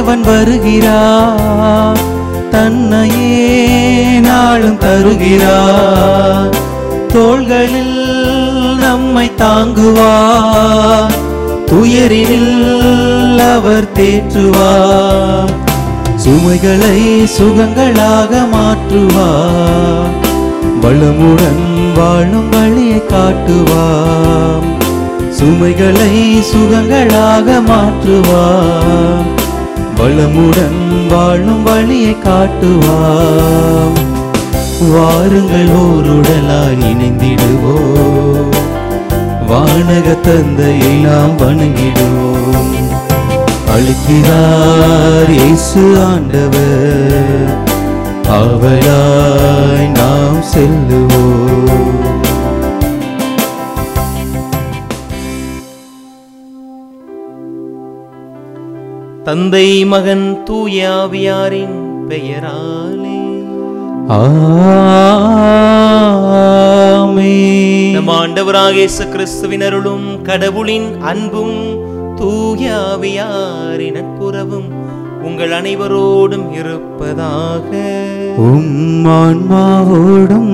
அவன் வருகிறார், தன்னையே நாளும் தருகிறார். தோள்களில் நம்மை தாங்குவார், துயரில் அவர் தேற்றுவார். சுமைகளை சுகங்களாக மாற்றுவார், வளமுடன் வாழும் வழியை காட்டுவார். சுமைகளை சுகங்களாக மாற்றுவார், வளமுடன் வாழும் வழியை காட்டுவார். வாருங்கள் ஓருடலாய் இணைந்திடுவோம், வானக தந்தையை நாம் வணங்கிடுவோம். அழைக்கிறார் இயேசு ஆண்டவர், ஆவலாய் நாம் செல்லுவோம். தந்தை மகன் தூய ஆவியாரின் பெயராலே ஆமென். நம் ஆண்டவராகிய இயேசு கிறிஸ்துவின் அருளும் கடவுளின் அன்பும் தூய ஆவியாரின் நட்புறவும் உங்கள் அனைவரோடும் இருப்பதாக. உம் ஆன்மாவோடும்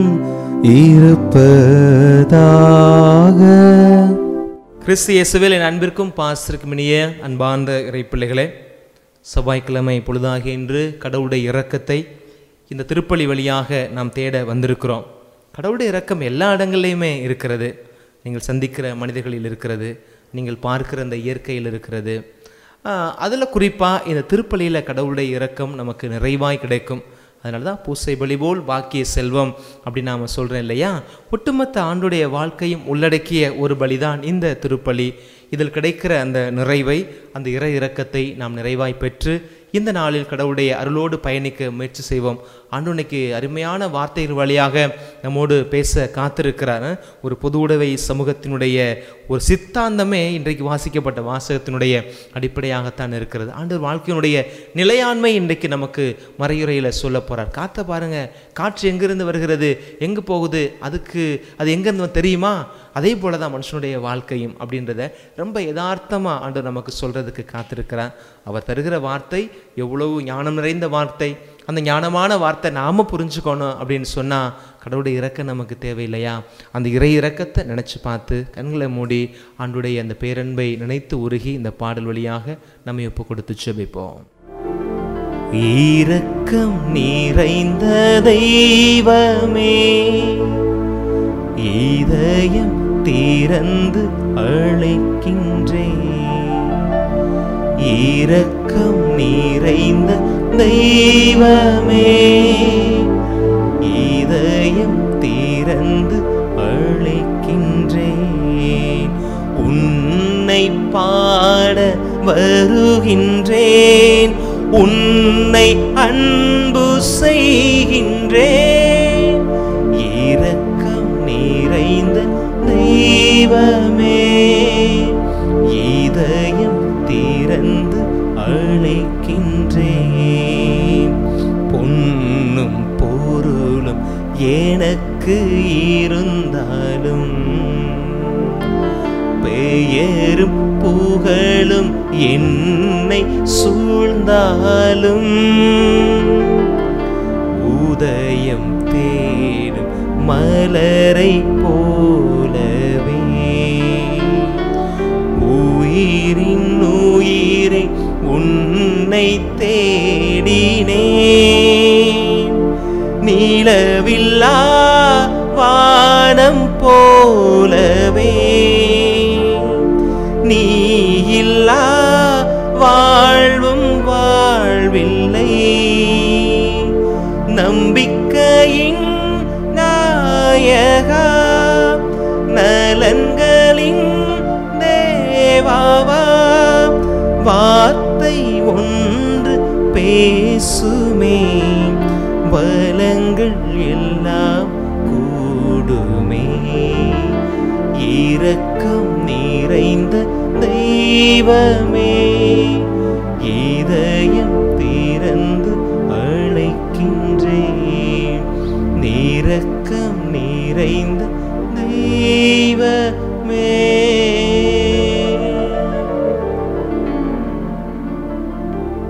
இருப்பதாக. கிறிஸ்து இயேசுவில் என் அன்பிற்கும் பாசத்திற்கும் இனிய அன்பார்ந்த இறைப்பிள்ளைகளே, செவ்வாய்க்கிழமை பொழுதாகிய இன்று கடவுளுடைய இரக்கத்தை இந்த திருப்பலி வழியாக நாம் தேட வந்திருக்கிறோம். கடவுளுடைய இரக்கம் எல்லா இடங்கள்லையுமே இருக்கிறது. நீங்கள் சந்திக்கிற மனிதர்களில் இருக்கிறது, நீங்கள் பார்க்கிற அந்த இயற்கையில் இருக்கிறது. அதில் குறிப்பாக இந்த திருப்பலியில் கடவுளுடைய இரக்கம் நமக்கு நிறைவாய் கிடைக்கும். அதனால தான் பூசை பலி போல் பாக்கிய செல்வம் அப்படின்னு நாம் சொல்கிறோம் இல்லையா. ஒட்டுமொத்த ஆண்டுடைய வாழ்க்கையும் உள்ளடக்கிய ஒரு பலிதான் இந்த திருப்பலி. இதில் கிடைக்கிற அந்த நிறைவை, அந்த இறை இரக்கத்தை நாம் நிறைவாய் பெற்று இந்த நாளில் கடவுளுடைய அருளோடு பயணிக்க முயற்சி செய்வோம். ஆண்டவனுக்கு அருமையான வார்த்தைகள் வழியாக நம்மோடு பேச காத்திருக்கிறார். ஒரு பொது உடைமை சமூகத்தினுடைய ஒரு சித்தாந்தமே இன்றைக்கு வாசிக்கப்பட்ட வாசகத்தினுடைய அடிப்படையாகத்தான் இருக்கிறது. ஆண்டவர் வாழ்க்கையினுடைய நிலையாண்மை இன்றைக்கு நமக்கு மறையுறையில் சொல்ல போகிறார். காற்றை பாருங்கள், காற்று எங்கிருந்து வருகிறது, எங்கே போகுது, அது எங்கேருந்து தெரியுமா? அதே போல தான் மனுஷனுடைய வாழ்க்கையும் அப்படின்றத ரொம்ப யதார்த்தமாக ஆண்டவர் நமக்கு சொல்கிறதுக்கு காத்திருக்கிறார். அவர் தருகிற வார்த்தை எவ்வளவு ஞானம் நிறைந்த வார்த்தை. அந்த ஞானமான வார்த்தை நாம் புரிஞ்சுக்கணும் அப்படின்னு சொன்னால் கடவுளுடைய இரக்கம் நமக்கு தேவையில்லையா? அந்த இறை இரக்கத்தை நினச்சி பார்த்து கண்களை மூடி ஆண்டுடைய அந்த பேரன்பை நினைத்து உருகி இந்த பாடல் வழியாக நம்ம ஒப்பு கொடுத்து செபிப்போம். இரக்கம் நிறைந்த தெய்வமே, இதயம் திறந்து அழைக்கின்றேன். இரக்கம் நிறைந்த தெய்வமே, இதயம் திறந்து அழைக்கின்றேன். உன்னை பாட வருகின்றேன், உன்னை அன்பு செய்கின்றேன். இரக்கம் நிறைந்த தெய்வமே, இதயம் திறந்து அழைக்கின்றேன். பொன்னும் பொருளும் எனக்கு இருந்தாலும், பெயரும் புகழும் என்னை சூழ்ந்தாலும், உதயம் தேடும் மலரை போலவே உயிரின் உயிரை உன்னை தேடினேன். நீலவில்லா வானம் போலவே நீ இல்லா வாழ்வும் வாழ்வில்லை. நம்பிக்கையின் நாயகா, நலன்களின் தேவாவா, வார்த்தை ஒன்று பேசுமே, வளங்கள் எல்லாம் கூடுமே. இரக்கம் நிறைந்த தெய்வமே, இதயம் திறந்து அழைக்கின்றேன். இரக்கம் நிறைந்த தெய்வமே.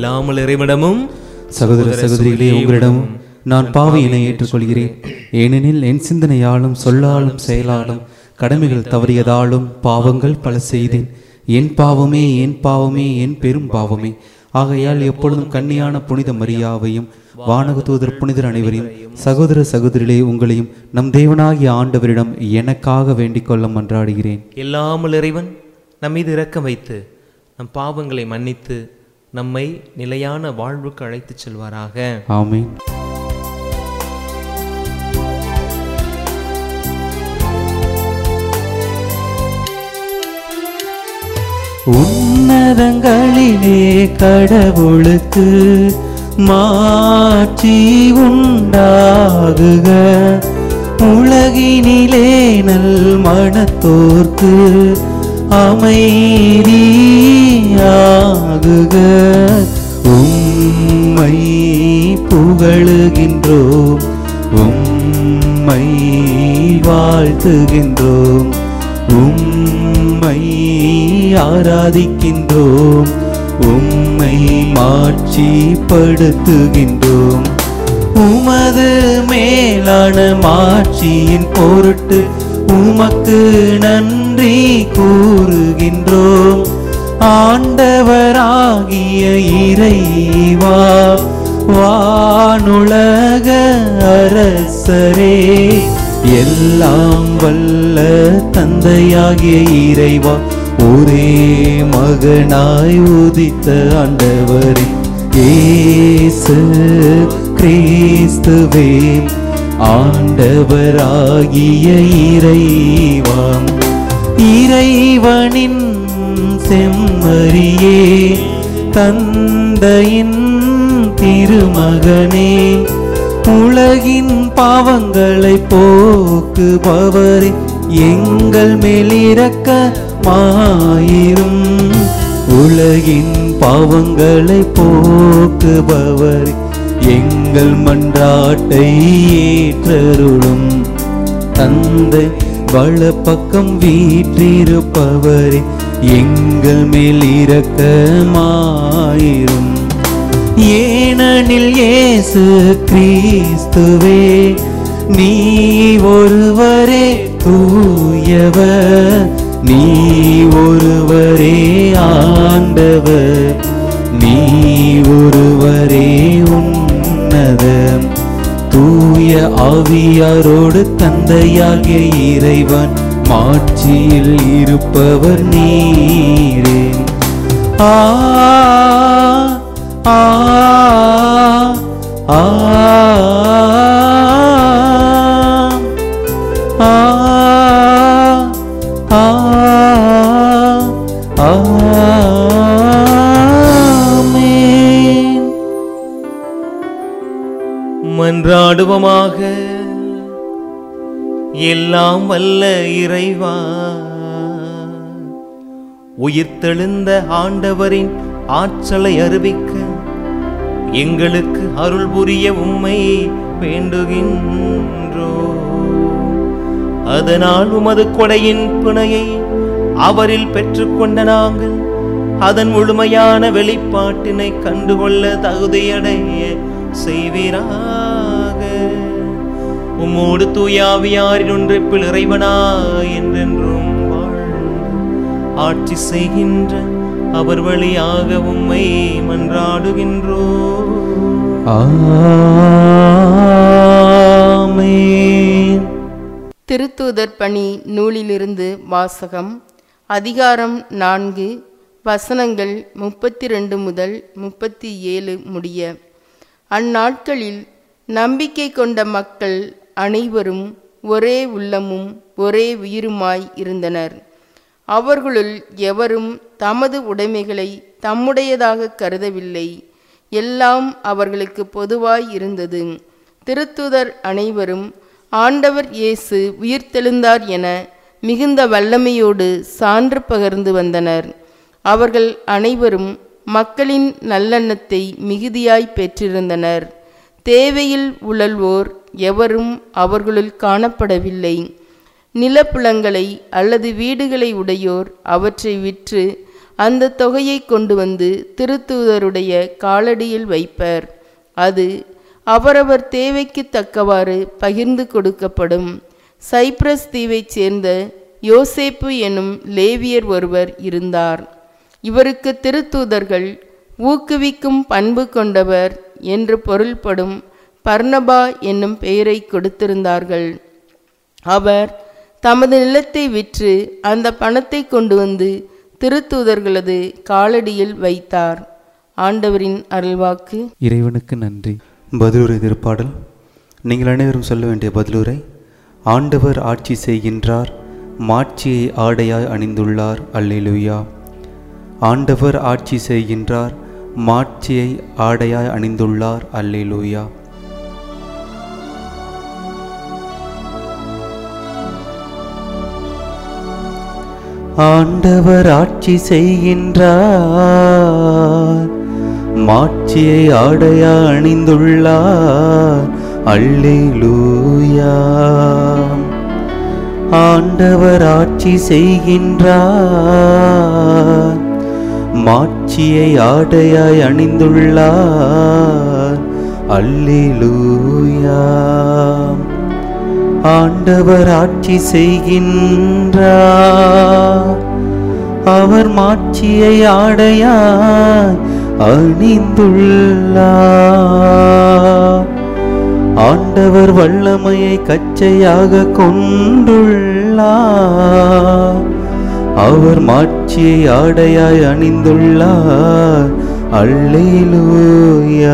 இல்லாமல் இறைவனிடமும் சகோதர சகோதரிகளே, உங்களிடமும் நான் பாவியினை ஏற்றுக்கொள்கிறேன். ஏனெனில் என் சிந்தனையாலும் சொல்லாலும் செயலாலும் கடமைகள் தவறியதாலும் பாவங்கள் பல செய்தேன். என் பாவமே, என் பாவமே, என் பெரும் பாவமே. ஆகையால் எப்பொழுதும் கன்னியான புனித மரியாவையும் வானக தூதர் புனிதர் அனைவரையும் சகோதர சகோதரிகளே உங்களையும் நம் தேவனாகிய ஆண்டவரிடம் எனக்காக வேண்டிக் கொள்ள மன்றாடுகிறேன். எல்லாமல் இறைவன் நம் மீது இரக்கம் வைத்து நம் பாவங்களை மன்னித்து நம்மை நிலையான வாழ்வுக்கு அழைத்துச் செல்வாராக. ஆமென். உன்னதங்களிலே கடவுளுக்கு மாட்சி உண்டாகுக. உலகினிலே நல் மனத்தோர்க்கு அமைதியாகுக. உம்மை புகழுகின்றோம், உம்மை வாழ்த்துகின்றோம், உம்மை ஆராதிக்கின்றோம், உம்மை மாட்சிப்படுத்துகின்றோம். உமது மேலான மாட்சியின் பொருட்டு உமக்கு நன்றி கூறுகின்றோம். ஆண்டவராகிய இறைவா, வானுலக அரசரே, எல்லாம் வல்ல தந்தையாகிய இறைவா, ஒரே மகனாய் உதித்த ஆண்டவரே இயேசு கிறிஸ்துவே, ஆண்டவராகிய இறைவா, இறைவனின் செம்மறியே, தந்தையின் திருமகனே, உலகின் பாவங்களை போக்குபவரே, எங்கள் மேல் இரக்கமாயிரும். உலகின் பாவங்களை போக்குபவரே, எங்கள் மன்றாட்டை ஏற்றருளும். தந்தை வலப்பக்கம் வீற்றிருப்பவரே, எங்கள் மேல் இரக்கமாயிரும். ஏனெனில் இயேசு கிறிஸ்துவே, நீ ஒருவரே தூயவர், நீ ஒருவரே ஆண்டவர், நீ ஒருவரே உன்னதம். தூய ஆவியாரோடு தந்தையாகிய இறைவன் மாட்சியில் இருப்பவர் நீரே. ஆ ஆ ஆ ஆ ஆ ஆமென். மன்றாடுவோமாக. எல்லாம் வல்ல இறைவா, உயிர்த்தெழுந்த ஆண்டவரின் ஆற்றலை அறிவிக்க எங்களுக்கு அருள் புரிய உம்மை வேண்டுகின்றோ. அதனால் உமது கொடையின் பிணையை அவரில் பெற்றுக்கொண்ட நாங்கள் அதன் முழுமையான வெளிப்பாட்டினை கண்டுகொள்ள தகுதியடைய செய்வீராக. உம்மோடு தூயாவியாரின் ஒன்றிப்பில் இறைவனாய் என்றென்றும் வாழ்ந்து ஆட்சி செய்கின்ற அவர் வழியாக உம்மை மன்றாடுகின்றோம். ஆமென். திருத்தூதர் பணி நூலிலிருந்து வாசகம். அதிகாரம் 4, வசனங்கள் 32 முதல் 37 முடிய. அந்நாட்களில் நம்பிக்கை கொண்ட மக்கள் அனைவரும் ஒரே உள்ளமும் ஒரே உயிருமாய் இருந்தனர். அவர்களுள் எவரும் தமது உடைமைகளை தம்முடையதாக கருதவில்லை. எல்லாம் அவர்களுக்கு பொதுவாய் இருந்தது. திருத்தூதர் அனைவரும் ஆண்டவர் இயேசு உயிர்த்தெழுந்தார் என மிகுந்த வல்லமையோடு சான்று பகர்ந்து வந்தனர். அவர்கள் அனைவரும் மக்களின் நல்லெண்ணத்தை மிகுதியாய் பெற்றிருந்தனர். தேவையில் உழல்வோர் எவரும் அவர்களுள் காணப்படவில்லை. நிலப்புலங்களை அல்லது வீடுகளை உடையோர் அவற்றை விற்று அந்த தொகையை கொண்டு வந்து திருத்தூதருடைய காலடியில் வைப்பர். அது அவரவர் தேவைக்கு தக்கவாறு பகிர்ந்து கொடுக்கப்படும். சைப்ரஸ் தீவைச் சேர்ந்த யோசேப்பு எனும் லேவியர் ஒருவர் இருந்தார். இவருக்கு திருத்தூதர்கள் ஊக்குவிக்கும் பண்பு கொண்டவர் என்று பொருள்படும் பர்னபா என்னும் பெயரை கொடுத்திருந்தார்கள். அவர் தமது நிலத்தை விற்று அந்த பணத்தை கொண்டு வந்து திருத்தூதர்களது காலடியில் வைத்தார். ஆண்டவரின் அருள்வாக்கு. இறைவனுக்கு நன்றி. பதிலுரை திருப்பாடல். நீங்கள் அனைவரும் சொல்ல வேண்டிய பதிலுரை. ஆண்டவர் ஆட்சி செய்கின்றார், மாட்சியை ஆடையாய் அணிந்துள்ளார். அல்லேலூயா. ஆண்டவர் ஆட்சி செய்கின்றார், மாட்சியை ஆடையாய் அணிந்துள்ளார். அல்லேலூயா. ஆண்டவர் ஆட்சி செய்கின்றார், மாட்சியை ஆடையா அணிந்துள்ளார். அல்லேலூயா. ஆண்டவர் ஆட்சி செய்கின்றார், மாட்சியை ஆடையாய் அணிந்துள்ளார். அல்லேலூயா. ஆண்டவர் ஆட்சி செய்கின்றார், அவர் மாட்சியை ஆடையாய் அணிந்துள்ளார். ஆண்டவர் வல்லமையை கச்சையாக கொண்டுள்ளார், அவர் மாட்சியை ஆடையாய் அணிந்துள்ளார். அல்லேலூயா.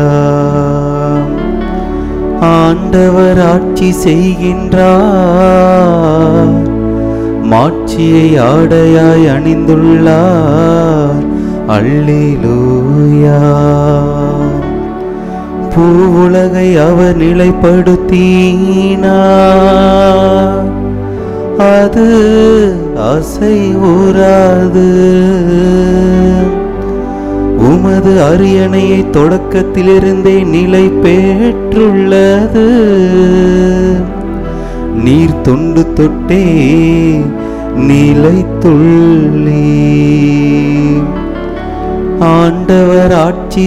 ஆண்டவர் ஆட்சி செய்கின்றார், மாட்சியை ஆடையாய் அணிந்துள்ளார். அல்லேலூயா. பூவுலகை அவர் நிலைப்படுத்தினார், அது அசைவுறாது. உமது அரியணையை தொடக்கத்திலிருந்தே நிலை பெற்றுள்ளது. நீர் தொண்டு தொட்டே நிலைத்துள்ளே. ஆண்டவர் ஆட்சி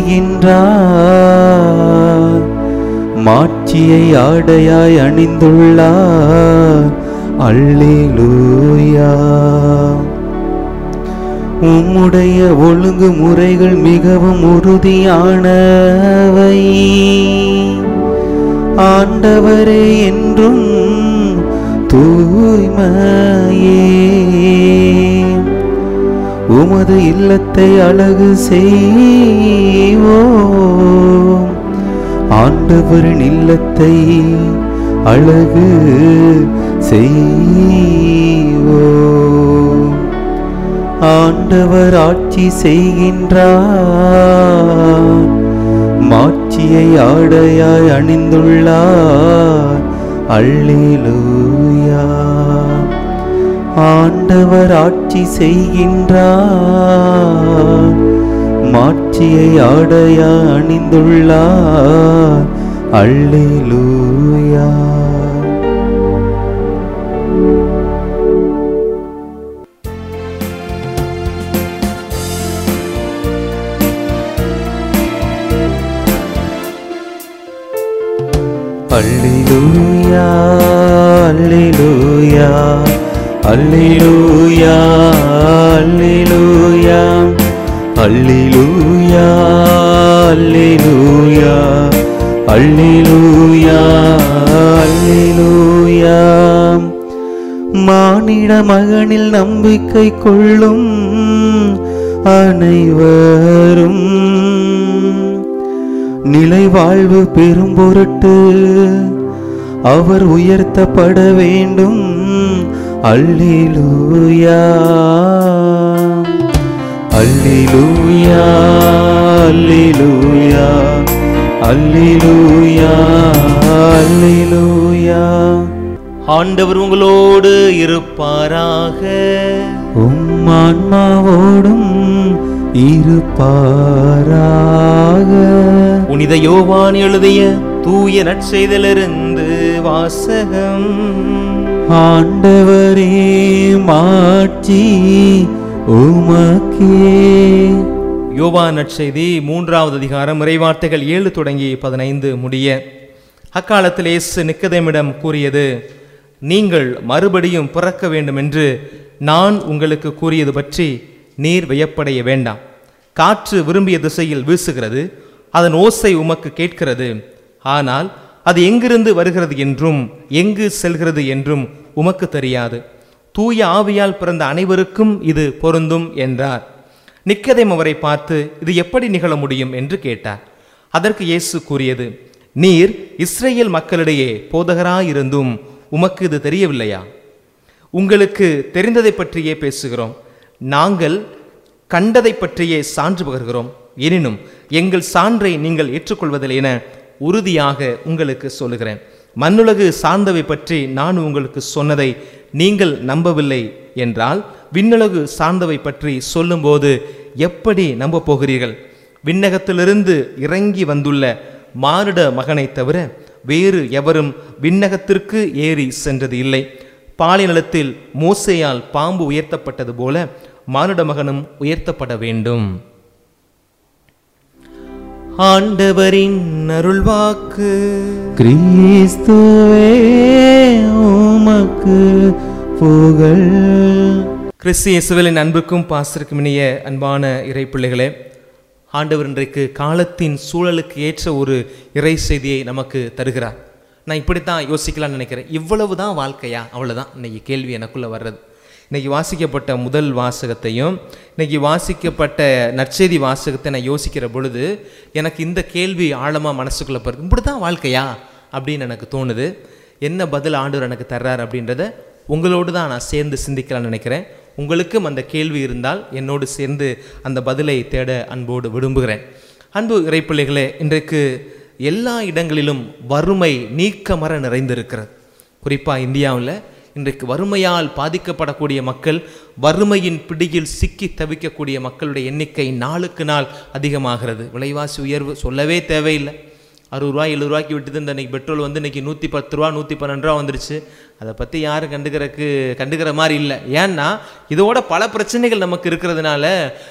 செய்கின்றார், மாட்சியை ஆடையாய் அணிந்துள்ளார். அல்லேலூயா. உம்முடைய ஒழுங்குமுறைகள் மிகவும் உறுதியானவை. ஆண்டவரே என்றும் தூய்மையே. உமது இல்லத்தை அழகு செய்வோம், ஆண்டவரின் இல்லத்தை அழகு செய்வோம். ஆண்டவர் ஆட்சி செய்கின்றார், மாட்சியை ஆடையாய் அணிந்துள்ளார். அல்லேலூயா. ஆண்டவர் ஆட்சி செய்கின்றார், மாட்சியை ஆடையாய் அணிந்துள்ளார். அல்லேலூயா. அல்லேலூயா. அல்லேலூயா. அல்லேலூயா. அல்லேலூயா. அல்லேலூயா. அல்லேலூயா. அல்லேலூயா. மானிட மகனில் நம்பிக்கை கொள்ளும் அனைவரும் நிலை வாழ்வு பெரும் பொருட்டு அவர் உயர்த்தப்பட வேண்டும். அல்லேலூயா. அல்லேலூயா. அல்லேலூயா. அல்லேலூயா. அல்லேலூயா. ஆண்டவர் உங்களோடு இருப்பாராக. உம் ஆன்மாவோடும் இருப்பாராக. புனித யோவான் எழுதிய தூய நற்செய்தியிலிருந்து வாசகம். ஆண்டவரே மாட்சி உமக்கே. யோவான் நற்செய்தி 3வது அதிகாரம் இறைவார்த்தைகள் 7 தொடங்கி 15 முடிய. அக்காலத்தில் இயேசு நிக்கதேமிடம் கூறியது, நீங்கள் மறுபடியும் பிறக்க வேண்டும் என்று நான் உங்களுக்கு கூறியது பற்றி நீர் வியப்படைய வேண்டாம். காற்று விரும்பிய திசையில் வீசுகிறது, அதன் ஓசை உமக்கு கேட்கிறது, ஆனால் அது எங்கிருந்து வருகிறது என்றும் எங்கு செல்கிறது என்றும் உமக்கு தெரியாது. தூய ஆவியால் பிறந்த அனைவருக்கும் இது பொருந்தும் என்றார். நிக்கதேம் அவரை பார்த்து, இது எப்படி நிகழ முடியும் என்று கேட்டார். அதற்கு இயேசு கூறியது, நீர் இஸ்ரேல் மக்களிடையே போதகராயிருந்தும் உமக்கு இது தெரியவில்லையா? உங்களுக்கு தெரிந்ததை பற்றியே பேசுகிறோம், நாங்கள் கண்டதை பற்றியே சான்று பகர்கிறோம். எனினும் எங்கள் சான்றை நீங்கள் ஏற்றுக்கொள்வதில்லை என உறுதியாக உங்களுக்கு சொல்லுகிறேன். மண்ணுலகு சார்ந்தவை பற்றி நான் உங்களுக்கு சொன்னதை நீங்கள் நம்பவில்லை என்றால் விண்ணுலகு சார்ந்தவை பற்றி சொல்லும்போது எப்படி நம்ப போகிறீர்கள்? விண்ணகத்திலிருந்து இறங்கி வந்துள்ள மானிட மகனை தவிர வேறு எவரும் விண்ணகத்திற்கு ஏறி சென்றது இல்லை. பாலைநிலத்தில் மோசேயால் பாம்பு உயர்த்தப்பட்டது போல மானிட மகனும் உயர்த்தப்பட வேண்டும். ஆண்டவரின் அருள்வாக்கு. கிறிஸ்துவே உமக்கு புகழ். கிறிஸ்து இயேசுவின் அன்புக்கும் பாசத்திற்கும் இனிய அன்பான இறை பிள்ளைகளே, ஆண்டவர் இன்றைக்கு காலத்தின் சூழலுக்கு ஏற்ற ஒரு இறை செய்தியை நமக்கு தருகிறார். நான் இப்படித்தான் யோசிக்கலாம்னு நினைக்கிறேன். இவ்வளவு தான் வாழ்க்கையா? அவ்வளோதான் இன்னைக்கு கேள்வி எனக்குள்ளே வர்றது. இன்றைக்கி வாசிக்கப்பட்ட முதல் வாசகத்தையும் இன்றைக்கி வாசிக்கப்பட்ட நற்செய்தி வாசகத்தை நான் யோசிக்கிற பொழுது எனக்கு இந்த கேள்வி ஆழமாக மனசுக்குள்ளே போகிறது. இப்படி தான் வாழ்க்கையா அப்படின்னு எனக்கு தோணுது. என்ன பதில் ஆண்டவர் எனக்கு தர்றார் அப்படின்றத உங்களோடு தான் நான் சேர்ந்து சிந்திக்கலாம்னு நினைக்கிறேன். உங்களுக்கும் அந்த கேள்வி இருந்தால் என்னோடு சேர்ந்து அந்த பதிலை தேட அன்போடு விரும்புகிறேன். அன்பு இறைப்பிள்ளைகளே, இன்றைக்கு எல்லா இடங்களிலும் வறுமை நீக்கமற நிறைந்திருக்கிறது. குறிப்பாக இந்தியாவில் இன்றைக்கு வறுமையால் பாதிக்கப்படக்கூடிய மக்கள், வறுமையின் பிடியில் சிக்கி தவிக்கக்கூடிய மக்களுடைய எண்ணிக்கை நாளுக்கு நாள் அதிகமாகிறது. விலைவாசி உயர்வு சொல்லவே தேவையில்லை. 60 ரூபா 70 ரூபாய்க்கு விட்டுது. இந்த இன்றைக்கி பெட்ரோல் வந்து இன்றைக்கி 110 ரூபா 112 ரூபா வந்துருச்சு. அதை பற்றி யாரும் கண்டுக்கிற மாதிரி இல்லை. ஏன்னா இதோட பல பிரச்சனைகள் நமக்கு இருக்கிறதுனால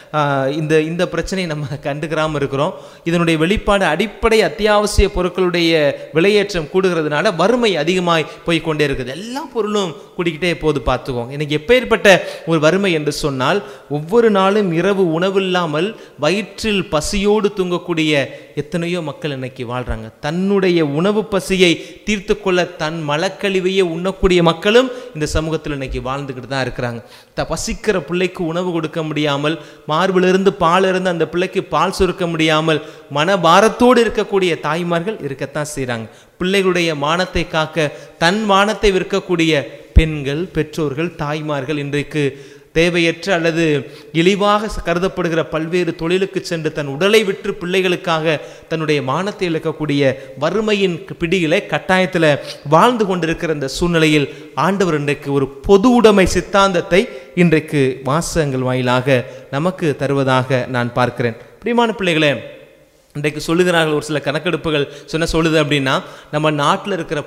இந்த பிரச்சனையை நம்ம கண்டுக்கிறாமல் இருக்கிறோம். இதனுடைய வெளிப்பாடு அடிப்படை அத்தியாவசிய பொருட்களுடைய விலையேற்றம் கூடுகிறதுனால வறுமை அதிகமாய் போய்கொண்டே இருக்குது. எல்லா பொருளும் கூடிக்கிட்டே போது. பார்த்துக்கோங்க, இன்னைக்கு எப்பேற்பட்ட ஒரு வறுமை என்று சொன்னால், ஒவ்வொரு நாளும் இரவு உணவில்லாமல் வயிற்றில் பசியோடு தூங்கக்கூடிய எத்தனையோ மக்கள் இன்னைக்கு வாழ்றாங்க. தன்னுடைய உணவு பசியை தீர்த்து கொள்ள தன் மலக்கழிவையே உண்ணக்கூடிய மக்களும் இந்த சமூகத்தில் இன்னைக்கு வாழ்ந்துக்கிட்டு தான் இருக்கிறாங்க. பசிக்கிற பிள்ளைக்கு உணவு கொடுக்க முடியாமல், மார்பிலிருந்து பால் இருந்து அந்த பிள்ளைக்கு பால் சுருக்க முடியாமல் மனபாரத்தோடு இருக்கக்கூடிய தாய்மார்கள் இருக்கத்தான் செய்கிறாங்க. பிள்ளைகளுடைய மானத்தை காக்க தன் மானத்தை விற்கக்கூடிய பெண்கள், பெற்றோர்கள், தாய்மார்கள் இன்றைக்கு தேவையற்ற அல்லது இழிவாக கருதப்படுகிற பல்வேறு தொழிலுக்கு சென்று தன் உடலை விற்று பிள்ளைகளுக்காக தன்னுடைய மானத்தை இழக்கக்கூடிய வறுமையின் பிடியில கட்டாயத்தில் வாழ்ந்து கொண்டிருக்கிற இந்த சூழ்நிலையில் ஆண்டவர் இன்றைக்கு ஒரு பொது உடைமை சித்தாந்தத்தை இன்றைக்கு வாசகங்கள் வாயிலாக நமக்கு தருவதாக நான் பார்க்கிறேன். பிரியமான பிள்ளைகளே, இன்றைக்கு சொல்லுகிறார்கள், ஒரு சில கணக்கெடுப்புகள் சொல்லுது அப்படின்னா, நம்ம நாட்டில் இருக்கிற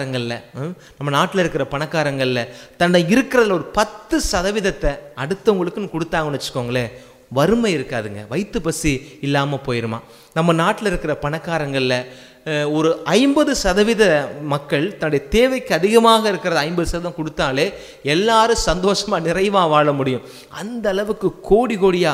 பணக்காரங்களில் தன்னை இருக்கிறதுல ஒரு 10% அடுத்தவங்களுக்குன்னு கொடுத்தாங்கன்னு வச்சுக்கோங்களேன், வறுமை இருக்காதுங்க, வயிற்று பசி இல்லாமல் போயிடுமா. நம்ம நாட்டில் இருக்கிற பணக்காரங்களில் ஒரு 50% மக்கள் தன்னுடைய தேவைக்கு அதிகமாக இருக்கிறத 50% கொடுத்தாலே எல்லாரும் சந்தோஷமாக நிறைவாக வாழ முடியும். அந்த அளவுக்கு கோடி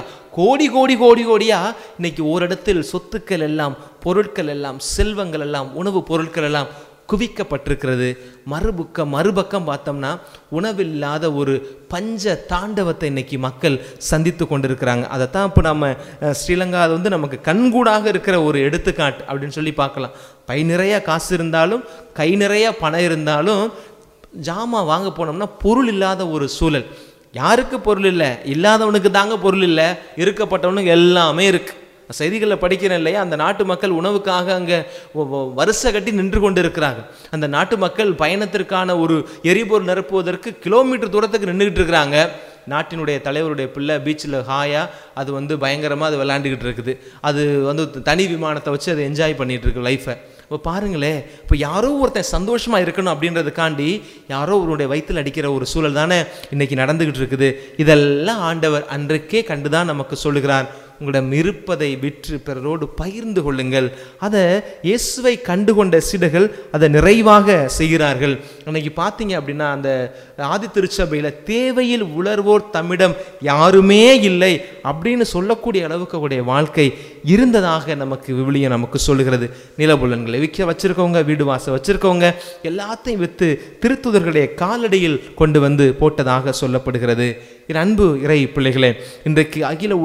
கோடியா இன்னைக்கு ஓரிடத்தில் சொத்துக்கள் எல்லாம், பொருட்கள் எல்லாம், செல்வங்கள் எல்லாம், உணவு பொருட்கள் எல்லாம் குவிக்கப்பட்டிருக்கிறது. மறுபக்கம் பார்த்தோம்னா உணவில்லாத ஒரு பஞ்ச தாண்டவத்தை இன்னைக்கு மக்கள் சந்தித்து கொண்டிருக்கிறாங்க. அதைத்தான் இப்போ நம்ம ஸ்ரீலங்கா அது வந்து நமக்கு கண்கூடாக இருக்கிற ஒரு எடுத்துக்காட்டு அப்படின்னு சொல்லி பார்க்கலாம். பை நிறைய காசு இருந்தாலும், கை நிறைய பணம் இருந்தாலும், ஜாமான் வாங்க போனோம்னா பொருள் இல்லாத ஒரு சூழல். யாருக்கு பொருள் இல்லை? இல்லாதவனுக்கு தாங்க பொருள் இல்லை, இருக்கப்பட்டவனுக்கு எல்லாமே இருக்குது. செய்திகளில் படிக்கிறேன் இல்லையா, அந்த நாட்டு மக்கள் உணவுக்காக அங்கே வரிசை கட்டி நின்று கொண்டு இருக்கிறாங்க. அந்த நாட்டு மக்கள் பயணத்திற்கான ஒரு எரிபொருள் நிரப்புவதற்கு கிலோமீட்டர் தூரத்துக்கு நின்றுக்கிட்டு இருக்கிறாங்க. நாட்டினுடைய தலைவருடைய பிள்ளை பீச்சில் ஹாயாக அது வந்து பயங்கரமாக அது விளையாண்டுக்கிட்டு இருக்குது. அது வந்து தனி விமானத்தை வச்சு அதை என்ஜாய் பண்ணிகிட்டு இருக்கு லைஃப்பை. இப்போ பாருங்களேன், இப்போ யாரோ ஒருத்தன் சந்தோஷமாக இருக்கணும் அப்படின்றதுக்காண்டி யாரோ ஒருவருடைய வயிற்றில் அடிக்கிற ஒரு சூழல் தானே இன்னைக்கு நடந்துக்கிட்டு இருக்குது. இதெல்லாம் ஆண்டவர் அன்றைக்கே கண்டுதான் நமக்கு சொல்லுகிறார், உங்களிடம் இருப்பதை விற்று பிறரோடு பகிர்ந்து கொள்ளுங்கள். அதை இயேசுவை கண்டுகொண்ட சீடர்கள் அதை நிறைவாக செய்கிறார்கள். அன்னைக்கு பார்த்தீங்க அப்படின்னா அந்த ஆதி திருச்சபையில் தேவையில் உணர்வோர் தம்மிடம் யாருமே இல்லை அப்படின்னு சொல்லக்கூடிய அளவுக்கு அவருடைய வாழ்க்கை இருந்ததாக நமக்கு விவிலியம் நமக்கு சொல்லுகிறது. நிலபுலன்களை விற்க வச்சிருக்கவங்க, வீடு வாசல் வச்சிருக்கவங்க எல்லாத்தையும் விற்று திருத்துதர்களுடைய காலடியில் கொண்டு வந்து போட்டதாக சொல்லப்படுகிறது. என் அன்பு இறை பிள்ளைகளே, இன்றைக்கு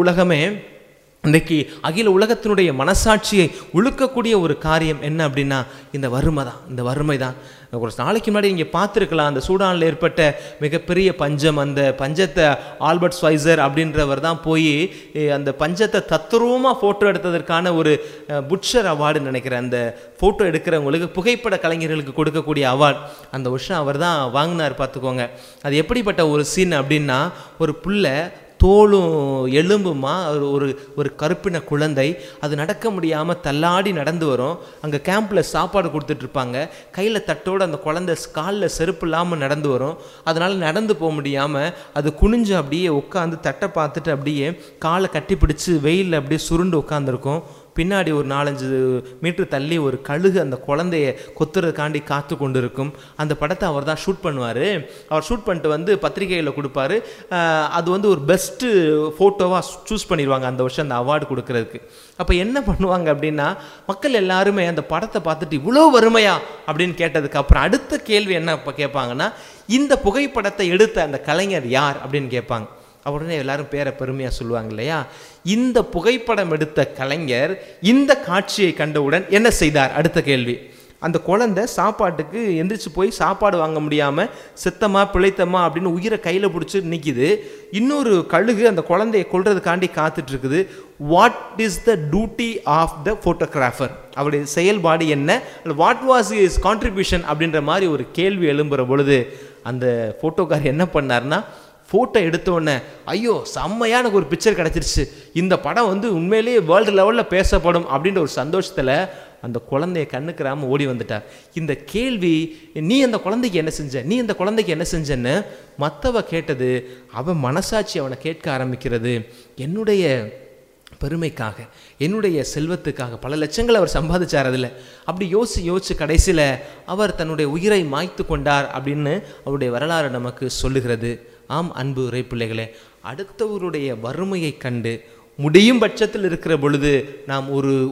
அகில உலகத்தினுடைய மனசாட்சியை உழுக்கக்கூடிய ஒரு காரியம் என்ன அப்படின்னா இந்த வறுமை தான். ஒரு நாளைக்கு முன்னாடி இங்கே பார்த்துருக்கலாம், அந்த சூடானில் ஏற்பட்ட மிகப்பெரிய பஞ்சம். அந்த பஞ்சத்தை ஆல்பர்ட் ஸ்வைசர் அப்படின்றவர் தான் போய் அந்த பஞ்சத்தை தத்ரூபமாக ஃபோட்டோ எடுத்ததற்கான ஒரு புட்சர் அவார்டுன்னு நினைக்கிறேன். அந்த ஃபோட்டோ எடுக்கிறவங்களுக்கு புகைப்பட கலைஞர்களுக்கு கொடுக்கக்கூடிய அவார்டு அந்த வருஷம் அவர் தான் வாங்கினார். பார்த்துக்கோங்க, அது எப்படிப்பட்ட ஒரு சீன் அப்படின்னா, ஒரு புல்லை தோளும் எலும்புமா ஒரு கருப்பின குழந்தை, அது நடக்க முடியாமல் தள்ளாடி நடந்து வரும். அங்கே கேம்பில் சாப்பாடு கொடுத்துட்ருப்பாங்க. கையில் தட்டோடு அந்த குழந்தை காலில் செருப்பு இல்லாமல் நடந்து வரும். அதனால் நடந்து போக முடியாமல் அது குனிஞ்சு அப்படியே உட்காந்து தட்டை பார்த்துட்டு அப்படியே காலை கட்டி பிடிச்சி வெயிலில் அப்படியே சுருண்டு உட்காந்துருக்கும். பின்னாடி ஒரு 4-5 மீட்டர் தள்ளி ஒரு கழுகு அந்த குழந்தைய கொத்துறதுக்காண்டி காத்து கொண்டு இருக்கும். அந்த படத்தை அவர் தான் ஷூட் பண்ணுவார். அவர் ஷூட் பண்ணிட்டு வந்து பத்திரிகையில் கொடுப்பாரு. அது வந்து ஒரு பெஸ்ட்டு ஃபோட்டோவாக சூஸ் பண்ணிடுவாங்க அந்த வருஷம் அந்த அவார்டு கொடுக்கறதுக்கு. அப்போ என்ன பண்ணுவாங்க அப்படின்னா, மக்கள் எல்லாருமே அந்த படத்தை பார்த்துட்டு இவ்வளோ வறுமையா அப்படின்னு கேட்டதுக்கு அப்புறம் அடுத்த கேள்வி என்ன கேட்பாங்கன்னா, இந்த புகைப்படத்தை எடுத்த அந்த கலைஞர் யார் அப்படின்னு கேட்பாங்க. உடனே எல்லாரும் பேரை பெருமையாக சொல்லுவாங்க இல்லையா. இந்த புகைப்படம் எடுத்த கலைஞர் இந்த காட்சியை கண்டவுடன் என்ன செய்தார்? அடுத்த கேள்வி. அந்த குழந்தை சாப்பாட்டுக்கு எந்திரிச்சு போய் சாப்பாடு வாங்க முடியாமல் செத்தமா பிழைத்தமா அப்படின்னு உயிரை கையில் பிடிச்சி நிற்கிது. இன்னொரு கழுகு அந்த குழந்தையை கொல்றதுக்காண்டி காத்துட்டு இருக்குது. What is the duty of the photographer? அவருடைய செயல்பாடு என்ன? வாட் வாஸ் இஸ் கான்ட்ரிபியூஷன் அப்படின்ற மாதிரி ஒரு கேள்வி எழும்புற பொழுது அந்த ஃபோட்டோக்காரர் என்ன பண்ணார்னா, ஃபோட்டோ எடுத்தோடனே ஐயோ செம்மையாக எனக்கு ஒரு பிக்சர் கிடச்சிருச்சு, இந்த படம் வந்து உண்மையிலேயே வேர்ல்டு லெவலில் பேசப்படும் அப்படின்ற ஒரு சந்தோஷத்தில் அந்த குழந்தைய கண்ணுக்கிறாமல் ஓடி வந்துட்டார். இந்த கேள்வி, நீ அந்த குழந்தைக்கு என்ன செஞ்ச, நீ அந்த குழந்தைக்கு என்ன செஞ்சன்னு மற்றவ கேட்டது அவன் மனசாட்சி அவனை கேட்க ஆரம்பிக்கிறது. என்னுடைய பெருமைக்காக, என்னுடைய செல்வத்துக்காக பல லட்சங்கள் அவர் சம்பாதிச்சார். அதில் அப்படி யோசிச்சு கடைசியில் அவர் தன்னுடைய உயிரை மாய்த்து கொண்டார் அப்படின்னு அவருடைய வரலாறு நமக்கு சொல்லுகிறது. ஆம் அன்பு இறை பிள்ளைகளே, அடுத்தவருடைய வறுமையை கண்டு முடியும் பட்சத்தில் இருக்கிற பொழுது நாம்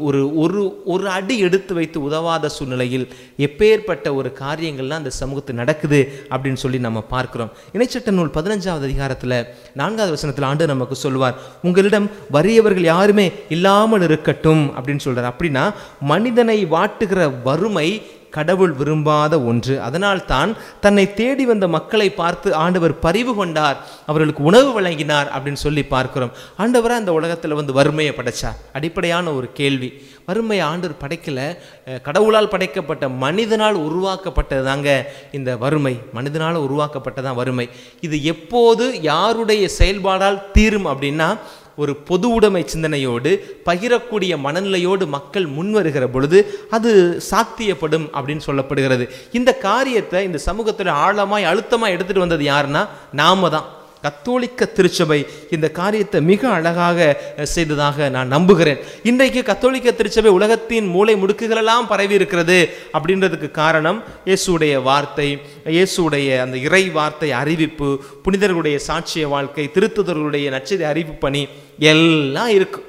ஒரு அடி எடுத்து வைத்து உதவாத சூழ்நிலையில் எப்பேற்பட்ட ஒரு காரியங்கள்லாம் அந்த சமூகத்தில் நடக்குது அப்படின்னு சொல்லி நம்ம பார்க்கிறோம். இணைச்சட்ட நூல் 15வது அதிகாரத்தில் 4வது வசனத்தில் ஆண்டு நமக்கு சொல்வார், உங்களிடம் வறியவர்கள் யாருமே இல்லாமல் இருக்கட்டும் அப்படின்னு சொல்றார். அப்படின்னா மனிதனை வாட்டுகிற வறுமை கடவுள் விரும்பாத ஒன்று. அதனால் தான் தன்னை தேடி வந்த மக்களை பார்த்து ஆண்டவர் பரிவு கொண்டார், அவர்களுக்கு உணவு வழங்கினார் அப்படின்னு சொல்லி பார்க்கிறோம். ஆண்டவராக அந்த உலகத்தில் வந்து வறுமையை படைச்சார். அடிப்படையான ஒரு கேள்வி, வறுமையை ஆண்டவர் படைக்கல, கடவுளால் படைக்கப்பட்ட மனிதனால் உருவாக்கப்பட்டது தாங்க இந்த வறுமை. மனிதனால் உருவாக்கப்பட்டதான் வறுமை. இது எப்போது யாருடைய செயல்பாடால் தீரும் அப்படின்னா, ஒரு பொது உடைமை சிந்தனையோடு பகிரக்கூடிய மனநிலையோடு மக்கள் முன் வருகிற பொழுது அது சாத்தியப்படும் அப்படின்னு சொல்லப்படுகிறது. இந்த காரியத்தை இந்த சமூகத்தில் ஆழமாய் அழுத்தமாக எடுத்துகிட்டு வந்தது யாருன்னா நாம தான். கத்தோலிக்க திருச்சபை இந்த காரியத்தை மிக அழகாக செய்ததாக நான் நம்புகிறேன். இன்றைக்கு கத்தோலிக்க திருச்சபை உலகத்தின் மூலை முடுக்குகளெல்லாம் பரவி இருக்கிறது அப்படின்றதுக்கு காரணம் இயேசுடைய வார்த்தை, இயேசுடைய அந்த இறை வார்த்தை அறிவிப்பு, புனிதர்களுடைய சாட்சிய வாழ்க்கை, திருத்துதர்களுடைய நற்செய்தி அறிவிப்பு பணி எல்லாம் இருக்கு.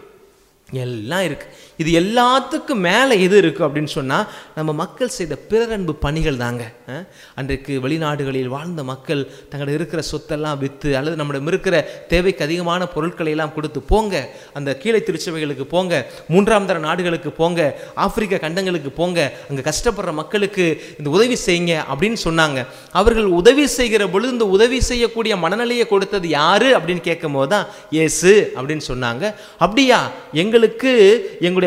இது எல்லாத்துக்கும் மேலே எது இருக்குது அப்படின்னு சொன்னால், நம்ம மக்கள் செய்த பிறரன்பு பணிகள் தாங்க. அன்றைக்கு வெளிநாடுகளில் வாழ்ந்த மக்கள் தங்களோட இருக்கிற சொத்தெல்லாம் விற்று அல்லது நம்மிடம் இருக்கிற தேவைக்கு அதிகமான பொருட்களை எல்லாம் கொடுத்து, போங்க அந்த கீழே திருச்சபைகளுக்கு போங்க, 3ஆம் தர நாடுகளுக்கு போங்க, ஆப்பிரிக்க கண்டங்களுக்கு போங்க, அங்கே கஷ்டப்படுற மக்களுக்கு இந்த உதவி செய்யுங்க அப்படின்னு சொன்னாங்க. அவர்கள் உதவி செய்கிற பொழுது இந்த உதவி செய்யக்கூடிய மனநிலையை கொடுத்தது யாரு அப்படின்னு கேட்கும் போது தான் இயேசு அப்படின்னு சொன்னாங்க. அப்படியா, எங்களுக்கு எங்களுடைய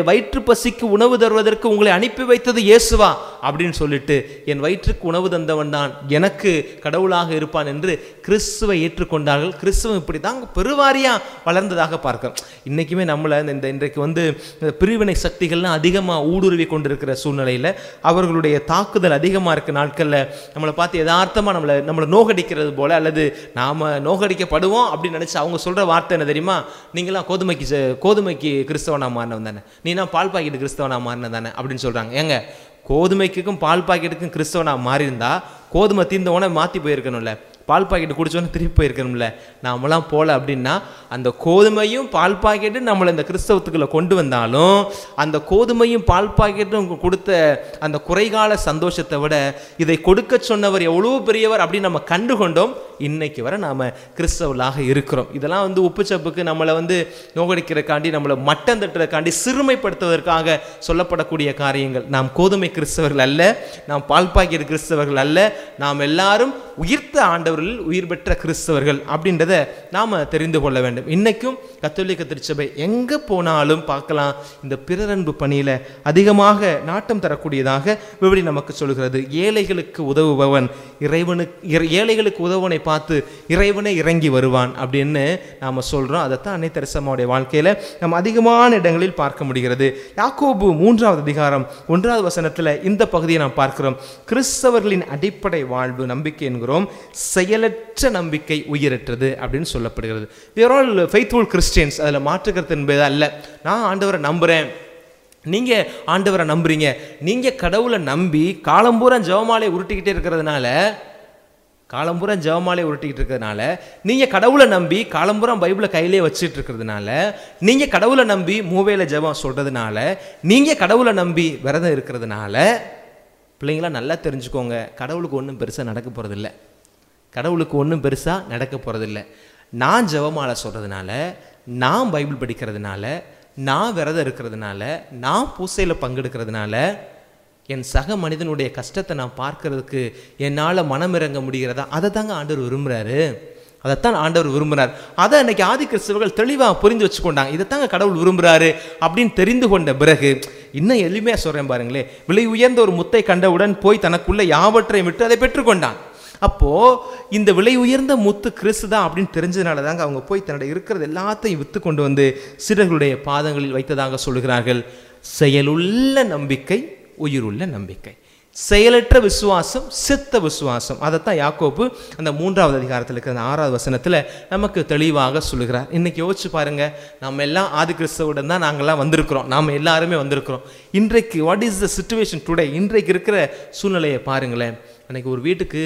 வயிற்று பசிக்கு உணவு தருவதற்கு உங்களை அனுப்பி வைத்தது இயேசுவா அப்படின்னு சொல்லிட்டு, என் வயிற்றுக்கு உணவு தந்தவன் தான் எனக்கு கடவுளாக இருப்பான் என்று கிறிஸ்துவை ஏற்றுக்கொண்டார்கள். கிறிஸ்துவம் இப்படி தான் பெருவாரியா வளர்ந்ததாக பார்க்கிறோம். இன்னைக்குமே நம்மளை இன்றைக்கு பிரிவினை சக்திகள்லாம் அதிகமாக ஊடுருவி கொண்டிருக்கிற சூழ்நிலையில் அவர்களுடைய தாக்குதல் அதிகமாக இருக்க நாட்களில் நம்மளை பார்த்து யதார்த்தமாக நம்மளை நோகடிக்கிறது போல, அல்லது நாம் நோகடிக்கப்படுவோம் அப்படின்னு நினச்சி அவங்க சொல்கிற வார்த்தை என்ன தெரியுமா? நீங்களாம் கோதுமைக்கு கிறிஸ்தவனா மாறினவன் தானே, நீனா பால் பாக்கெட்டு கிறிஸ்தவனா மாறினது தானே அப்படின்னு சொல்கிறாங்க. ஏங்க, கோதுமைக்கும் பால் பாக்கெட்டுக்கும் கிறிஸ்தவனா மாறியிருந்தா கோதுமை தீர்ந்தவொடனே மாற்றி போயிருக்கணும்ல, பால் பாக்கெட்டு குடிச்சோன்னு திருப்பி போயிருக்கணும்ல. நாமெல்லாம் போல அப்படின்னா அந்த கோதுமையும் பால் பாக்கெட்டும் நம்மளை இந்த கிறிஸ்தவத்துக்குள்ள கொண்டு வந்தாலும் அந்த கோதுமையும் பால் பாக்கெட்டும் கொடுத்த அந்த குறைகால சந்தோஷத்தை விட இதை கொடுக்க சொன்னவர் எவ்வளோ பெரியவர் அப்படின்னு நம்ம கண்டுகொண்டோம். இன்னைக்கு வரை நாம் கிறிஸ்தவர்களாக இருக்கிறோம். இதெல்லாம் உப்புச்சப்புக்கு நம்மளை நோகடிக்கிறக்காண்டி, நம்மளை மட்டம் தட்டுறதுக்காண்டி, சிறுமைப்படுத்துவதற்காக சொல்லப்படக்கூடிய காரியங்கள். நாம் கோதுமை கிறிஸ்தவர்கள் அல்ல, நாம் பால் பாக்கெட் கிறிஸ்தவர்கள் அல்ல, நாம் எல்லாரும் உயிர்த்த ஆண்டவர்களில் உயிர் பெற்ற கிறிஸ்தவர்கள் அப்படின்றத நாம் தெரிந்து கொள்ள வேண்டும். இன்னைக்கும் கத்தோலிக்க திருச்சபை எங்கே போனாலும் பார்க்கலாம், இந்த பிறரன்பு பணியில் அதிகமாக நாட்டம் தரக்கூடியதாக விவரி நமக்கு சொல்கிறது. ஏழைகளுக்கு உதவுபவன் ஏழைகளுக்கு உதவுவனை பார்த்து இறைவனை இறங்கி வருவான் அப்படின்னு நாம் சொல்கிறோம். அதைத்தான் அன்னை தெரசாவுடைய வாழ்க்கையில் நம்ம அதிகமான இடங்களில் பார்க்க முடிகிறது. யாக்கோபு 3வது அதிகாரம் 1வது வசனத்தில் இந்த பகுதியை நாம் பார்க்கிறோம். கிறிஸ்தவர்களின் அடிப்படை வாழ்வு நம்பிக்கை என்கிறோம், செயலற்ற நம்பிக்கை உயிரற்றது அப்படின்னு சொல்லப்படுகிறது. we are all faithful Christians, அதில் மாற்றுக்கிறது என்பது அல்ல. நான் ஆண்டவரை நம்புகிறேன், நீங்கள் ஆண்டவரை நம்புறீங்க, நீங்கள் கடவுளை நம்பி காலம்பூரா ஜெபமாலை உருட்டிக்கிட்டே இருக்கிறதுனால நீங்கள் கடவுளை நம்பி காலம்பூரா பைபிளை கையிலே வச்சுட்டு இருக்கிறதுனால, நீங்கள் கடவுளை நம்பி மூவேல ஜெபம் சொல்கிறதுனால, நீங்கள் கடவுளை நம்பி விரதம் இருக்கிறதுனால, பிள்ளைங்களா நல்லா தெரிஞ்சுக்கோங்க, கடவுளுக்கு ஒன்றும் பெருசாக நடக்க போகிறதில்ல. கடவுளுக்கு ஒன்றும் பெருசாக நடக்க போகிறதில்ல. நான் ஜெபமாலை சொல்கிறதுனால, நான் பைபிள் படிக்கிறதுனால, நான் விரதம் இருக்கிறதுனால, நான் பூசையில் பங்கெடுக்கிறதுனால என் சக மனிதனுடைய கஷ்டத்தை நான் பார்க்கறதுக்கு என்னால் மனமிறங்க முடிகிறதா? அதை தாங்க ஆண்டவர் விரும்புகிறாரு. அதைத்தான் ஆண்டவர் விரும்புகிறார். அதை அன்னைக்கு ஆதி கிறிஸ்தவர்கள் தெளிவாக புரிந்து வச்சுக்கொண்டாங்க. இதைத்தாங்க கடவுள் விரும்புகிறாரு அப்படின்னு தெரிந்து கொண்ட பிறகு இன்னும் எளிமையாக சொல்கிறேன் பாருங்களே, விலை உயர்ந்த ஒரு முத்தை கண்டவுடன் போய் தனக்குள்ள யாவற்றையும் விட்டு அதை பெற்றுக்கொண்டான். அப்போது இந்த விலை உயர்ந்த முத்து கிறிஸ்து தான் அப்படின்னு தெரிஞ்சதுனால தாங்க அவங்க போய் தன்னுடைய இருக்கிறது எல்லாத்தையும் விற்று கொண்டு வந்து சீடர்களுடைய பாதங்களில் வைத்ததாக சொல்கிறார்கள். செயலுள்ள நம்பிக்கை உயிருள்ள நம்பிக்கை, செயலற்ற விசுவாசம் செத்த விசுவாசம். அதைத்தான் யாக்கோபு அந்த 3வது அதிகாரத்தில் இருக்கிற 6வது வசனத்தில் நமக்கு தெளிவாக சொல்லுகிறார். இன்னைக்கு யோசிச்சு பாருங்க, நம்ம எல்லாம் ஆதி கிறிஸ்தவுடன் தான் நாங்கள்லாம் வந்திருக்கிறோம், நாம் எல்லாருமே வந்திருக்கிறோம். இன்றைக்கு what is the situation today? இன்றைக்கு இருக்கிற சூழ்நிலையை பாருங்களேன். அன்றைக்கி ஒரு வீட்டுக்கு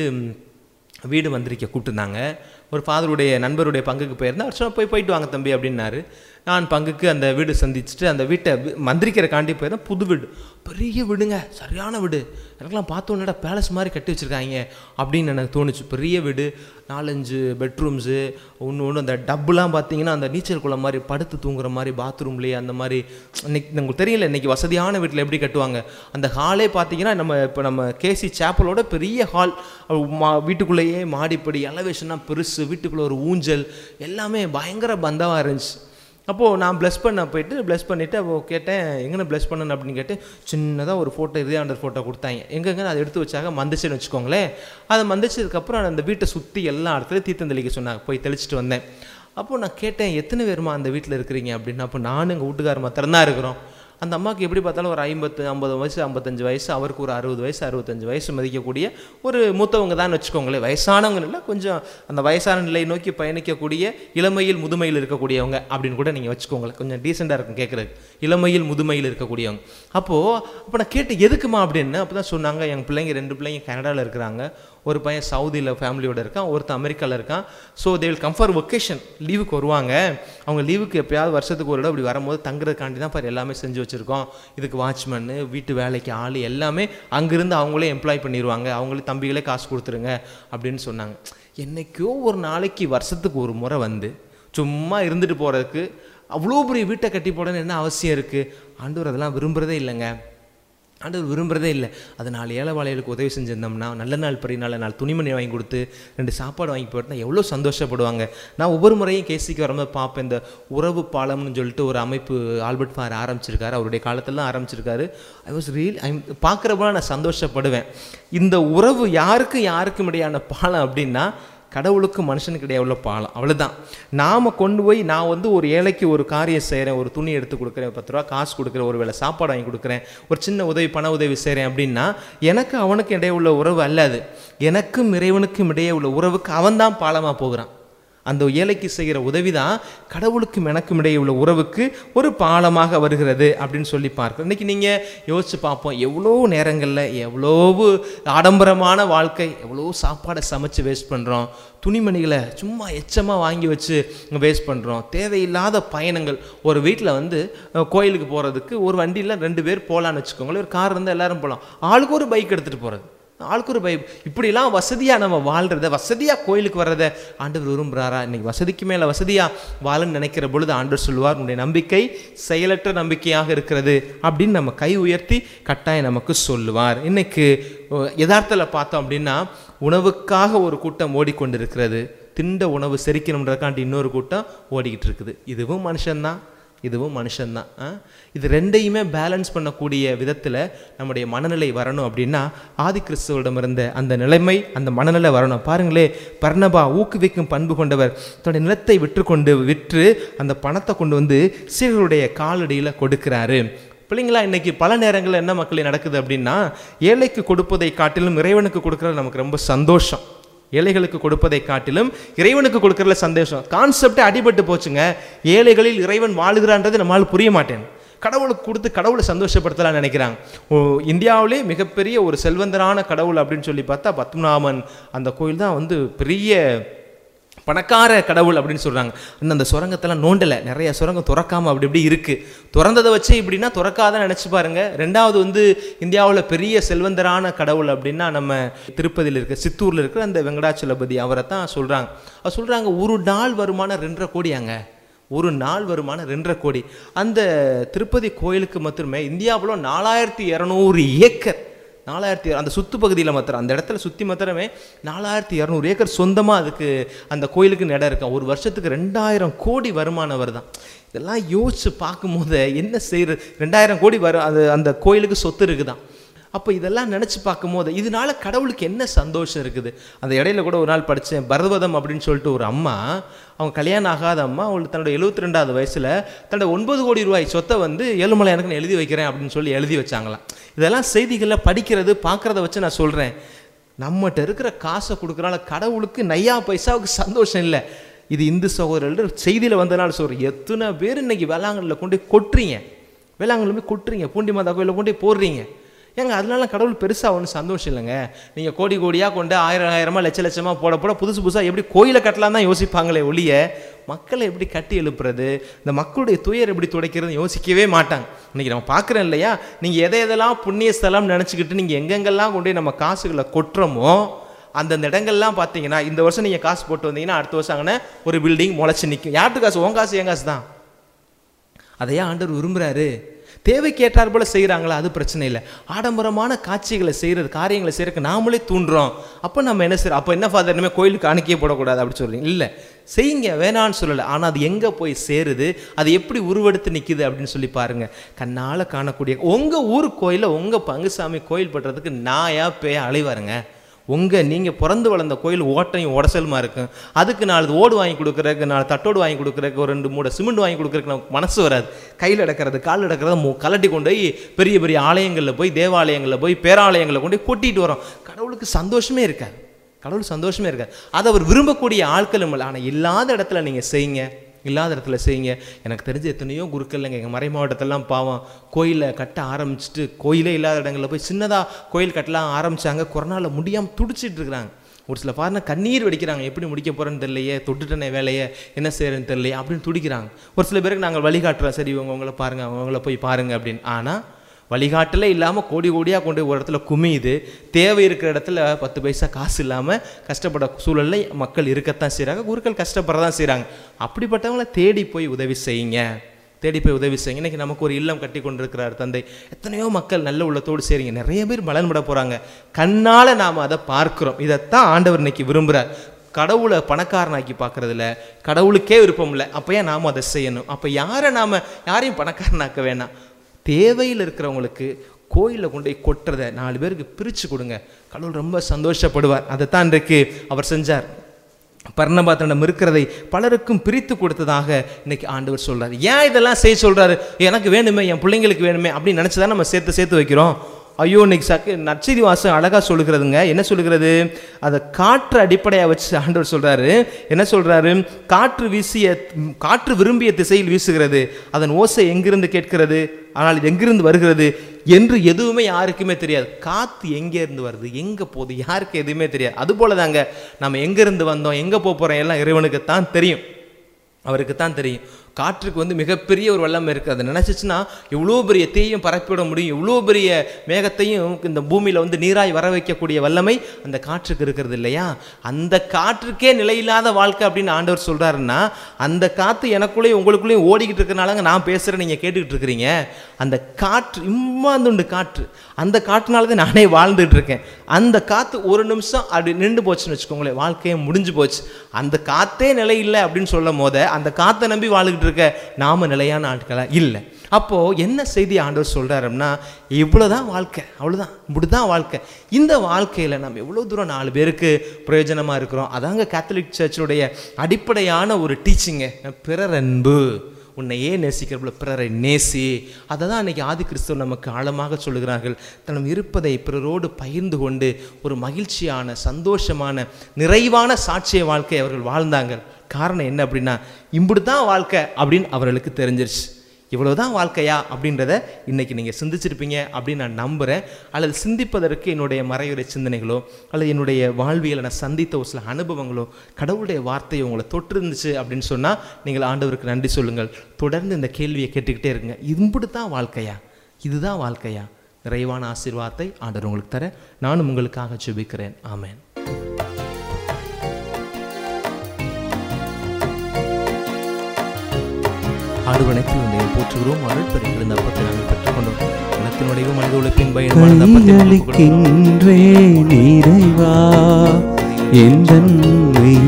வீடு வந்திருக்க கூப்பிட்டுருந்தாங்க. ஒரு ஃபாதருடைய நண்பருடைய பங்குக்கு போயிருந்தேன். அவர் போயிட்டு வாங்க தம்பி அப்படின்னாரு. நான் பங்குக்கு அந்த வீடு சந்திச்சுட்டு அந்த வீட்டை மந்திரிக்கிறக்காண்டி போயிருந்தேன். புது வீடு, பெரிய வீடுங்க, சரியான வீடு. எனக்குலாம் பார்த்தோன்னே பேலஸ் மாதிரி கட்டி வச்சுருக்காங்க அப்படின்னு எனக்கு தோணுச்சு. பெரிய வீடு, 4-5 பெட்ரூம்ஸு, ஒன்று அந்த டப்புலாம் பார்த்தீங்கன்னா அந்த நீச்சல் குளம் மாதிரி, படுத்து தூங்குற மாதிரி, பாத்ரூம்லேயே அந்த மாதிரி. இன்னைக்கு உங்களுக்கு தெரியல, இன்றைக்கி வசதியான வீட்டில் எப்படி கட்டுவாங்க. அந்த ஹாலே பார்த்தீங்கன்னா நம்ம கேசி சேப்பலோட பெரிய ஹால், வீட்டுக்குள்ளேயே மாடிப்படி, எலவேஷனாக பெருசு, வீட்டுக்குள்ளே ஒரு ஊஞ்சல், எல்லாமே பயங்கர பந்தமாக இருந்துச்சு. அப்போது நான் ப்ளஸ் பண்ணிவிட்டு அப்போ கேட்டேன், எங்கே ப்ளஸ் பண்ணணும் அப்படின்னு கேட்டு சின்னதாக ஒரு ஃபோட்டோ, இதயாண்டர் ஃபோட்டோ கொடுத்தாங்க. எங்கெங்க அதை எடுத்து வச்சாங்க, மந்திச்சுன்னு வச்சுக்கோங்களேன். அதை மந்திச்சதுக்கப்புறம் அந்த வீட்டை சுற்றி எல்லா இடத்துலையும் தீர்த்தம் தெளிக்க சொன்னாங்க. போய் தெளிச்சுட்டு வந்தேன். அப்போது நான் கேட்டேன், எத்தனை பேருமா அந்த வீட்டில் இருக்கிறீங்க அப்படின்னு. அப்போ நானும் எங்கள் வீட்டுக்காரர் மாத்திரம் தான் இருக்கிறோம். அந்த அம்மாவுக்கு எப்படி பார்த்தாலும் ஒரு 50 வயசு, 55 வயசு, அவருக்கு ஒரு 60 வயசு, 65 வயசு மதிக்கக்கூடிய ஒரு மூத்தவங்க தான் வச்சுக்கோங்களேன். வயசானவங்க இல்லை, கொஞ்சம் அந்த வயசான நிலையை நோக்கி பயணிக்கக்கூடிய இளமையில் முதுமையில் இருக்கக்கூடியவங்க அப்படின்னு கூட நீங்கள் வச்சுக்கோங்களேன். கொஞ்சம் டீசெண்டாக இருக்கும் கேட்குறது, இளமையில் முதுமையில் இருக்கக்கூடியவங்க. அப்போ நான் கேட்டேன், எதுக்குமா அப்படின்னு. அப்போ தான் சொன்னாங்க, எங்கள் பிள்ளைங்க 2 பிள்ளைங்க கனடாவில் இருக்கிறாங்க, ஒரு பையன் சவுதியில் ஃபேமிலியோடு இருக்கான், ஒருத்தன் அமெரிக்காவில் இருக்கான். So they will come for vacation, லீவுக்கு வருவாங்க. அவங்க லீவுக்கு எப்போயாவது வருஷத்துக்கு ஒரு இடம் இப்படி வரும்போது தங்குறதுக்காண்டி தான் பாரு எல்லாமே செஞ்சு வச்சுருக்கோம். இதுக்கு வாட்ச்மேனு, வீட்டு வேலைக்கு ஆள், எல்லாமே அங்கேருந்து அவங்களே எம்ப்ளாய் பண்ணிடுவாங்க, அவங்களே தம்பிகளே காசு கொடுத்துருங்க அப்படின்னு சொன்னாங்க. என்றைக்கோ ஒரு நாளைக்கு வருஷத்துக்கு ஒரு முறை வந்து சும்மா இருந்துட்டு போகிறதுக்கு அவ்வளோ பெரிய வீட்டை கட்டி போடணும்னு என்ன அவசியம் இருக்குது? ஆண்டவர் அதெல்லாம் விரும்புகிறதே இல்லைங்க. ஆண்டவர் விரும்புகிறதே இல்லை. அது 4 ஏழைவாளைகளுக்கு உதவி செஞ்சிருந்தோம்னா, நல்ல நாள் பெரிய நாள் 4 துணிமணி வாங்கி கொடுத்து 2 சாப்பாடு வாங்கி போயிருந்தா எவ்வளோ சந்தோஷப்படுவாங்க. நான் ஒவ்வொரு முறையும் கேசிக்கு வரும்போது பார்ப்பேன், இந்த உறவு பாலம்னு சொல்லிட்டு ஒரு அமைப்பு ஆல்பர்ட் ஃபார் ஆரம்பிச்சிருக்காரு. அவருடைய காலத்தில் தான் ஆரம்பிச்சிருக்காரு. பார்க்குறப்போ நான் சந்தோஷப்படுவேன். இந்த உறவு யாருக்கும் இடையான பாலம் அப்படின்னா, கடவுளுக்கு மனுஷனுக்கு இடையே உள்ள பாலம், அவ்வளோதான். நாம் கொண்டு போய் நான் வந்து ஒரு ஏழைக்கு ஒரு காரியம் செய்கிறேன், ஒரு துணி எடுத்து கொடுக்குறேன், 10 ரூபா காசு கொடுக்குறேன், ஒரு வேளை சாப்பாடு வாங்கி கொடுக்குறேன், ஒரு சின்ன உதவி பண உதவி செய்கிறேன் அப்படின்னா, எனக்கு அவனுக்கு இடையே உள்ள உறவு அல்ல அது. எனக்கும் இறைவனுக்கும் இடையே உள்ள உறவுக்கு அவன்தான் பாலமாக போகிறான். அந்த ஏழைக்கு செய்கிற உதவி தான் கடவுளுக்கும் எனக்கும் இடையே உள்ள உறவுக்கு ஒரு பாலமாக வருகிறது அப்படின்னு சொல்லி பார்க்கிறோம். இன்றைக்கி நீங்கள் யோசிச்சு பார்ப்போம், எவ்வளோ நேரங்களில் எவ்வளவு ஆடம்பரமான வாழ்க்கை, எவ்வளோ சாப்பாடை சமைச்சு வேஸ்ட் பண்ணுறோம், துணிமணிகளை சும்மா எச்சமாக வாங்கி வச்சு வேஸ்ட் பண்ணுறோம், தேவையில்லாத பயணங்கள். ஒரு வீட்டில் வந்து கோயிலுக்கு போகிறதுக்கு ஒரு வண்டியில் 2 பேர் போகலான்னு வச்சுக்கோங்களேன், ஒரு கார் இருந்தால் எல்லோரும் போகலாம், ஆளுக்கு ஒரு பைக் எடுத்துகிட்டு போகிறது, ஆளுக்கு ஒரு பைக். இப்படிலாம் வசதியாக நம்ம வாழ்கிறத, வசதியாக கோயிலுக்கு வர்றதை ஆண்டவர் விரும்புகிறாரா? இன்றைக்கி வசதிக்கு மேலே வசதியாக வாழன்னு நினைக்கிற பொழுது ஆண்டவர் சொல்லுவார், உன்னுடைய நம்பிக்கை செயலற்ற நம்பிக்கையாக இருக்கிறது அப்படின்னு நம்ம கை உயர்த்தி கட்டாயம் நமக்கு சொல்லுவார். இன்னைக்கு யதார்த்தத்தில் பார்த்தோம் அப்படின்னா, உணவுக்காக ஒரு கூட்டம் ஓடிக்கொண்டிருக்கிறது, திண்ட உணவு செரிக்கணுன்றதுக்காண்டி இன்னொரு கூட்டம் ஓடிக்கிட்டு இருக்குது. இதுவும் மனுஷன்தான். இது ரெண்டையுமே பேலன்ஸ் பண்ணக்கூடிய விதத்தில் நம்முடைய மனநிலை வரணும் அப்படின்னா, ஆதி கிறிஸ்துவிடம் இருந்த அந்த நிலைமை, அந்த மனநிலை வரணும். பாருங்களே, பர்னபா ஊக்குவிக்கும் பண்பு கொண்டவர். தன்னுடைய நிலத்தை விற்று அந்த பணத்தை கொண்டு வந்து சீடர்களுடைய காலடியில் கொடுக்கிறாரு. பிள்ளைங்களா, இன்றைக்கி பல நேரங்களில் என்ன மக்கள் நடக்குது அப்படின்னா, ஏழைக்கு கொடுப்பதை காட்டிலும் இறைவனுக்கு கொடுக்குறது நமக்கு ரொம்ப சந்தோஷம். ஏழைகளுக்கு கொடுப்பதை காட்டிலும் இறைவனுக்கு கொடுக்கறதுல சந்தோஷம். கான்செப்டே அடிபட்டு போச்சுங்க. ஏழைகளில் இறைவன் வாழுகிறான்றது நம்மளால் புரிய மாட்டேன். கடவுளுக்கு கொடுத்து கடவுளை சந்தோஷப்படுத்தலாம்னு நினைக்கிறாங்க. இந்தியாவிலே மிகப்பெரிய ஒரு செல்வந்தரான கடவுள் அப்படின்னு சொல்லி பார்த்தா பத்மநாபன் அந்த கோயில் தான் வந்து பெரிய பணக்கார கடவுள் அப்படின்னு சொல்கிறாங்க. இன்னும் அந்த சுரங்கத்தெல்லாம் நோண்டலை, நிறைய சுரங்கம் திறக்காமல் அப்படி இருக்குது. திறந்ததை வச்சு இப்படின்னா திறக்காதான் நினச்சி பாருங்க. 2வது வந்து இந்தியாவில் பெரிய செல்வந்தரான கடவுள் அப்படின்னா நம்ம திருப்பதியில் இருக்க சித்தூரில் இருக்கிற அந்த வெங்கடாச்சலபதி அவரை தான் சொல்கிறாங்க. அவர் சொல்கிறாங்க, ஒரு நாள் வருமானம் 2.5 கோடியாங்க. ஒரு நாள் வருமானம் 2.5 கோடி. அந்த திருப்பதி கோயிலுக்கு மட்டுமே இந்தியாவில் 4200 ஏக்கர், 4000 அந்த சுற்று பகுதியில் மாத்திரம், அந்த இடத்துல சுற்றி மாத்திரமே 4200 ஏக்கர் சொந்தமாக அதுக்கு அந்த கோயிலுக்கு இடம் இருக்கா. ஒரு வருஷத்துக்கு 2000 கோடி வருமானம் வருதான். இதெல்லாம் யோசிச்சு பார்க்கும்போது என்ன செய்யறது? 2000 கோடி அது அந்த கோயிலுக்கு சொத்து இருக்குதான். அப்போ இதெல்லாம் நினச்சி பார்க்கும்போது இதனால கடவுளுக்கு என்ன சந்தோஷம் இருக்குது? அந்த இடையில கூட ஒரு நாள் படித்தேன், பர்வதம் அப்படின்னு சொல்லிட்டு ஒரு அம்மா, அவங்க கல்யாணம் ஆகாத அம்மா, அவங்களுக்கு தன்னோட 72வது வயசில் தன்னோட 9 கோடி ரூபாய் சொத்தை வந்து ஏழுமலை எனக்கு நான் எழுதி வைக்கிறேன் அப்படின்னு சொல்லி எழுதி வச்சாங்களாம். இதெல்லாம் செய்திகளில் படிக்கிறது பார்க்குறத வச்சு நான் சொல்கிறேன், நம்மகிட்ட இருக்கிற காசை கொடுக்குறனால கடவுளுக்கு நையா பைசாவுக்கு சந்தோஷம் இல்லை. இது இந்து சகோதரர்கள் செய்தியில் வந்ததுனால சொல்கிறேன். எத்தனை பேர் இன்னைக்கு வேளாங்கண்ணில் கொண்டு கொட்டுறீங்க, வேளாங்கண்ணில் போய் கொட்டுறீங்க, பூண்டி மாதா கோயிலில் கொண்டு போடுறீங்க. ஏங்க அதனால கடவுள் பெருசாக ஒன்றும் சந்தோஷம் இல்லைங்க. நீங்கள் கோடி கோடியாக கொண்டு 1000 லட்சமாக போட புதுசு புதுசாக எப்படி கோயிலை கட்டலாம் தான் யோசிப்பாங்களே ஒழிய மக்களை எப்படி கட்டி எழுப்புறது, இந்த மக்களுடைய துயர் எப்படி துடைக்கிறது யோசிக்கவே மாட்டாங்க. இன்றைக்கி நம்ம பார்க்குறோம் இல்லையா, நீங்கள் எதையெல்லாம் புண்ணிய ஸ்தலம் நினச்சிக்கிட்டு நீங்கள் எங்கெங்கெல்லாம் கொண்டு நம்ம காசுகளை கொட்டுறோமோ அந்தந்த இடங்கள்லாம் பார்த்தீங்கன்னா, இந்த வருஷம் நீங்கள் காசு போட்டு வந்தீங்கன்னா அடுத்த வருஷம் அங்கே ஒரு பில்டிங் முளைச்சி நிற்கும். யார்ட்டு காசு? உன் காசு என் காசு தான். அதையா ஆண்டவர் விரும்புகிறாரு. தேவைக்கு ஏற்றார் போல செய்கிறாங்களா, அது பிரச்சனை இல்லை. ஆடம்பரமான காட்சிகளை செய்கிறது, காரியங்களை செய்கிறதுக்கு நாமளே தூண்டுறோம். அப்போ நம்ம என்ன செய்யறோம்? அப்போ என்ன ஃபாதர், இனிமேல் கோயிலுக்கு காணிக்கையே போடக்கூடாது அப்படி சொல்கிறீங்க? இல்லை, செய்யுங்க, வேணான்னு சொல்லலை. ஆனால் அது எங்கே போய் சேருது, அது எப்படி உருவெடுத்து நிற்குது அப்படின்னு சொல்லி பாருங்கள். கண்ணால் காணக்கூடிய உங்கள் ஊர் கோயிலில் உங்கள் பங்குசாமி கோயில் பட்டுறதுக்கு நாயா பேய அலைவாருங்க. நீங்கள் பிறந்து வளர்ந்த கோயில் ஓட்டையும் உடசலுமா இருக்கும். அதுக்கு 4 ஓடு வாங்கி கொடுக்குறதுக்கு, 4 தட்டோடு வாங்கி கொடுக்குறதுக்கு, ஒரு 2 மூடை சிமெண்ட் வாங்கி கொடுக்குறதுக்கு நமக்கு மனசு வராது. கையில் எடுக்கிறது காலில் எடுக்கிறத கலட்டி கொண்டு போய் பெரிய பெரிய ஆலயங்களில் போய், தேவாலயங்களில் போய், பேராலயங்களில் கொண்டு போய் கொட்டிட்டு வரோம். கடவுளுக்கு சந்தோஷமே இருக்காது. கடவுள் சந்தோஷமே இருக்காது. அதை அவர் விரும்பக்கூடிய ஆட்களும் இல்லை. ஆனால் இல்லாத இடத்துல நீங்கள் செய்யுங்க, இல்லாத இடத்துல செய்யுங்க. எனக்கு தெரிஞ்ச எத்தனையோ குருக்கள் இல்லைங்க, எங்கள் மறை மாவட்டத்திலலாம் பாவம் கோயிலை கட்ட ஆரம்பிச்சுட்டு கோயிலே இல்லாத இடங்களில் போய் சின்னதாக கோயில் கட்டலாம் ஆரம்பித்தாங்க. கொரோனாவில் முடியாமல் துடிச்சிட்டு இருக்கிறாங்க. ஒரு சில பாருங்க கண்ணீர் வெடிக்கிறாங்க, எப்படி முடிக்க போகிறேன்னு தெரியலையே, தொட்டுட்டனே வேலையை, என்ன செய்கிறேன்னு தெரியலையே அப்படின்னு துடிக்கிறாங்க. ஒரு சில பேருக்கு நாங்கள் வழிகாட்டுறோம், சரி உங்களை பாருங்கள், அவங்கள போய் பாருங்கள் அப்படின்னு. ஆனால் வழிகாட்டலே இல்லாமல் கோடி கோடியாக கொண்டு ஒரு இடத்துல குமியுது. தேவை இருக்கிற இடத்துல 10 பைசா காசு இல்லாமல் கஷ்டப்பட சூழலில் மக்கள் இருக்கத்தான் செய்கிறாங்க. குருக்கள் கஷ்டப்பட தான் செய்கிறாங்க. அப்படிப்பட்டவங்கள தேடி போய் உதவி செய்யுங்க. தேடி போய் உதவி செய்யுங்க. இன்றைக்கி நமக்கு ஒரு இல்லம் கட்டி கொண்டிருக்கிறார் தந்தை. எத்தனையோ மக்கள் நல்ல உள்ளத்தோடு செய்கிறீங்க, நிறைய பேர் பலன்பட போகிறாங்க. கண்ணால் நாம் அதை பார்க்குறோம். இதைத்தான் ஆண்டவர் இன்னைக்கு விரும்புகிறார். கடவுளை பணக்காரனாக்கி பார்க்குறதில்ல, கடவுளுக்கே விருப்பம் இல்லை. அப்போ ஏன் நாம் அதை செய்யணும்? அப்போ யாரையும் பணக்காரனாக்க வேணாம். தேவையில் இருக்கிறவங்களுக்கு கோயிலில் கொண்டு போய் கொட்டுறதை 4 பேருக்கு பிரித்து கொடுங்க, கடவுள் ரொம்ப சந்தோஷப்படுவார். அதைத்தான் இன்றைக்கு அவர் செஞ்சார். பர்னபாத்திடம் இருக்கிறதை பலருக்கும் பிரித்து கொடுத்ததாக இன்னைக்கு ஆண்டவர் சொல்றாரு. ஏன் இதெல்லாம் செய்ய சொல்றாரு? எனக்கு வேணுமே, என் பிள்ளைங்களுக்கு வேணுமே அப்படின்னு நினைச்சுதான் நம்ம சேர்த்து வைக்கிறோம். ஐயோ, இன்னைக்கு நற்செய்தி வாசம் அழகா சொல்லுகிறதுங்க. என்ன சொல்லுகிறது? அதை காற்று அடிப்படையாக வச்சு ஆண்டவர் சொல்றாரு. என்ன சொல்றாரு? காற்று விரும்பிய திசையில் வீசுகிறது, அதன் ஓசை எங்கிருந்து கேட்கிறது, ஆனால் இது எங்கிருந்து வருகிறது என்று எதுவுமே யாருக்குமே தெரியாது. காற்று எங்கே இருந்து வருது, எங்கே போகுது, யாருக்கு எதுவுமே தெரியாது. அதுபோல தாங்க நம்ம எங்கேருந்து வந்தோம், எங்கே போகிறோம் எல்லாம் இறைவனுக்குத்தான் தெரியும், அவருக்குத்தான் தெரியும். காற்றுக்கு மிகப்பெரிய ஒரு வல்லமை இருக்குது. அதை நினச்சிச்சுன்னா எவ்வளோ பெரிய தீயும் பரப்பிவிட முடியும், எவ்வளோ பெரிய மேகத்தையும் இந்த பூமியில் நீராய் வர வைக்கக்கூடிய வல்லமை அந்த காற்றுக்கு இருக்கிறது இல்லையா? அந்த காற்றுக்கே நிலையில்லாத வாழ்க்கை அப்படின்னு ஆண்டவர் சொல்கிறாருன்னா, அந்த காற்று எனக்குள்ளேயும் உங்களுக்குள்ளேயும் ஓடிக்கிட்டு இருக்கிறனாலங்க நான் பேசுகிறேன், நீங்கள் கேட்டுக்கிட்டு இருக்கிறீங்க. அந்த காற்று இம்மாந்துண்டு காற்று, அந்த காற்றுனால தான் நானே வாழ்ந்துட்டு இருக்கேன். அந்த காற்று ஒரு நிமிஷம் அப்படி நின்று போச்சுன்னு வச்சுக்கோங்களேன், வாழ்க்கையே முடிஞ்சு போச்சு. அந்த காற்றே நிலை இல்லை அப்படின்னு சொல்லும் போது அந்த காற்றை நம்பி வாழ்கிட்டு இருக்க நாம நிலையான ஆட்களா இல்லை. அப்போ என்ன செய்தி ஆண்டவர் சொல்றாருன்னா, இவ்வளவுதான் வாழ்க்கை, அவ்வளவுதான், இப்படிதான் வாழ்க்கை. இந்த வாழ்க்கையில நம்ம எவ்வளவு தூரம் 4 பேருக்கு பிரயோஜனமா இருக்கிறோம். அதாங்க கேத்தலிக் சர்ச்சுடைய அடிப்படையான ஒரு டீச்சிங்க. பிறர் அன்பு, உன்னையே நேசிக்கிறப்பல பிறரை நேசி. அதை தான் அன்றைக்கி ஆதி கிறிஸ்துவர் நமக்கு ஆழமாக சொல்லுகிறார்கள். தன்னம் இருப்பதை பிறரோடு பகிர்ந்து கொண்டு ஒரு மகிழ்ச்சியான, சந்தோஷமான, நிறைவான சாட்சிய வாழ்க்கை அவர்கள் வாழ்ந்தாங்க. காரணம் என்ன அப்படின்னா, இப்படி தான் வாழ்க்கை அப்படின்னு அவர்களுக்கு தெரிஞ்சிருச்சு. இவ்வளவுதான் வாழ்க்கையா அப்படின்றத இன்னைக்கு நீங்கள் சிந்திச்சிருப்பீங்க அப்படின்னு நான் நம்புகிறேன். அல்லது சிந்திப்பதற்கு என்னுடைய மறையுறை சிந்தனைகளோ அல்லது என்னுடைய வாழ்வியலை நான் சந்தித்த ஒரு சில அனுபவங்களோ கடவுளுடைய வார்த்தையை உங்களை தொட்டிருந்துச்சு அப்படின்னு சொன்னால் நீங்கள் ஆண்டவருக்கு நன்றி சொல்லுங்கள். தொடர்ந்து இந்த கேள்வியை கேட்டுக்கிட்டே இருக்குங்க. இப்படி தான் வாழ்க்கையா, இதுதான் வாழ்க்கையா? நிறைவான ஆசீர்வாதத்தை ஆண்டவர் உங்களுக்கு தர நானும் உங்களுக்காக ஜெபிக்கிறேன். ஆமென். ஆடுவனைக்கு போற்றுகிறோம். அருள் பெருகிற இந்த அப்பத்தை நாங்கள் பெற்றுக்கொண்டோம். மனத்தினுடைய மனித உழைப்பின் பயன்